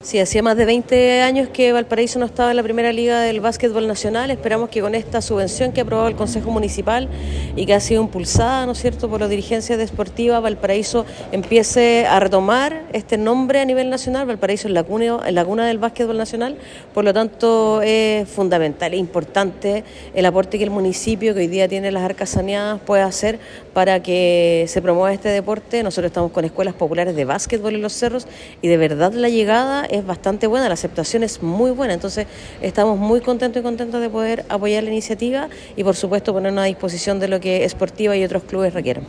Sí, hacía más de 20 años que Valparaíso no estaba en la primera liga del básquetbol nacional. Esperamos que con esta subvención que ha aprobado el Consejo Municipal y que ha sido impulsada, ¿no es cierto?, por la dirigencia deportiva, Valparaíso empiece a retomar este nombre a nivel nacional. Valparaíso es la cuna del básquetbol nacional, por lo tanto es fundamental, es importante el aporte que el municipio, que hoy día tiene las arcas saneadas, puede hacer para que se promueva este deporte. Nosotros estamos con escuelas populares de básquetbol en los cerros y de verdad la llegada es bastante buena, la aceptación es muy buena, entonces estamos muy contentos y contentos de poder apoyar la iniciativa y por supuesto ponernos a disposición de lo que Sportiva y otros clubes requieran.